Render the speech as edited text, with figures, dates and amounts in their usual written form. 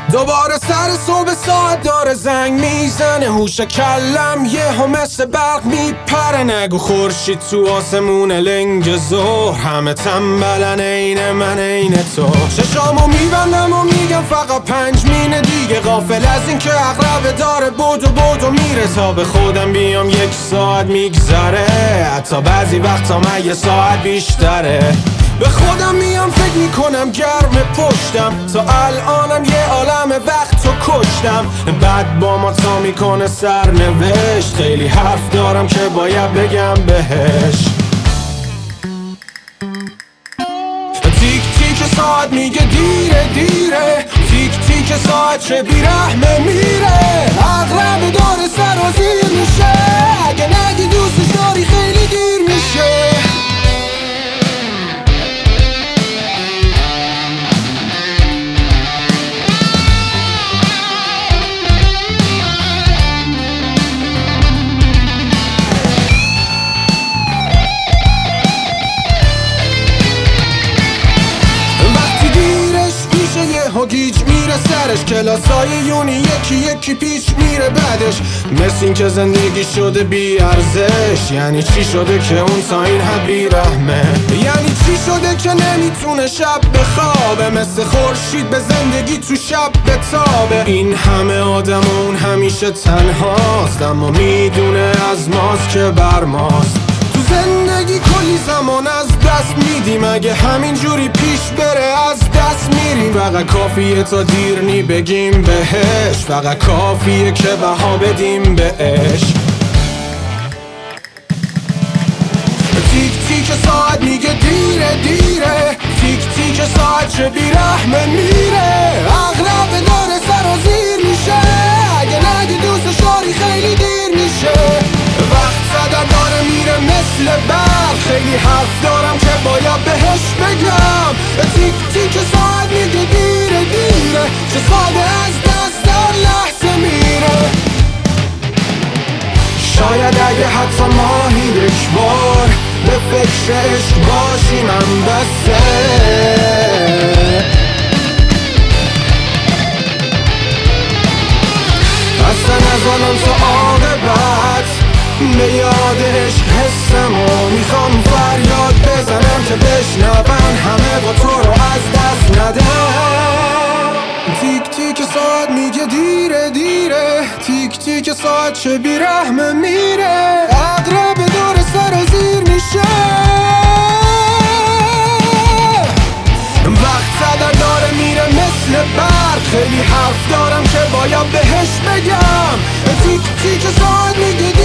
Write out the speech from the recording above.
دوباره سر صبح ساعت داره زنگ میزنه، هوش کلم یهو مثل برق میپره. نگو خورشید تو آسمون لنگ ظهر، همه تنبلن عین من عین تو. چشامو میبندم و میگم فقط 5 مینه دیگه، غافل از این که عقربه داره بدو میره. تا به خودم بیام 1 ساعت میگذره، حتی بعضی وقتا من 1 ساعت بیشتره. به خودم میام فکر میکنم گرم پشتم، تا الانم یه عالم وقت رو کشتم. بعد با ما تا میکنه سرنوشت، خیلی حرف دارم که باید بگم بهش. تیک تیک ساعت میگه دیره، تیک تیک ساعت چه بیرحمه میره. عقربه داره سرازیر میشه، اگه نگی دوستش داری خیلی دیر میشه. گیج میره سرش، کلاسای یونی یکی پیچ میره بعدش. مثل این که زندگی شده بی ارزش، یعنی چی شده که اون تا این حد بی رحمه؟ یعنی چی شده که نمیتونه شب بخوابه، مثل خورشید به زندگی تو شب بتابه. این همه آدم و اون همیشه تنهاست، اما میدونه از ماست که بر ماست. تو زندگی کلی زمان از دست میدیم، اگه همین جوری پیش بره از دست میریم. فقط کافیه تا دیر نی بگیم بهش، فقط کافیه که بها بدیم بهش. تیک تیک ساعت میگه دیره، تیک تیک ساعت چه بیرحمه میره. عقربه داره سرازیر میشه، اگه نگی دوستش داری خیلی دیر میشه. وقت زدن داره میره مثل برق، خیلی حرف دارم که باید بهش بگم. تیک تیک ساعت میگه دیره، چه ساده از دست در لحظه میره. شاید اگه حتی ماهی 1 بار به فکر عشق باشیم هم بسه. اصلا از آنم تا عاقبت به یاد عشق حسم و میخوام فریاد بزنم که بشنون همه با تو رو از دست ندم. تیک تیک ساعت میگه دیره، تیک تیک ساعت چه بیرحمه میره. عقربه داره سرازیر میشه، وقت زدن داره میره مثل برق، خیلی حرف دارم که باید بهش بگم. تیک تیک ساعت میگه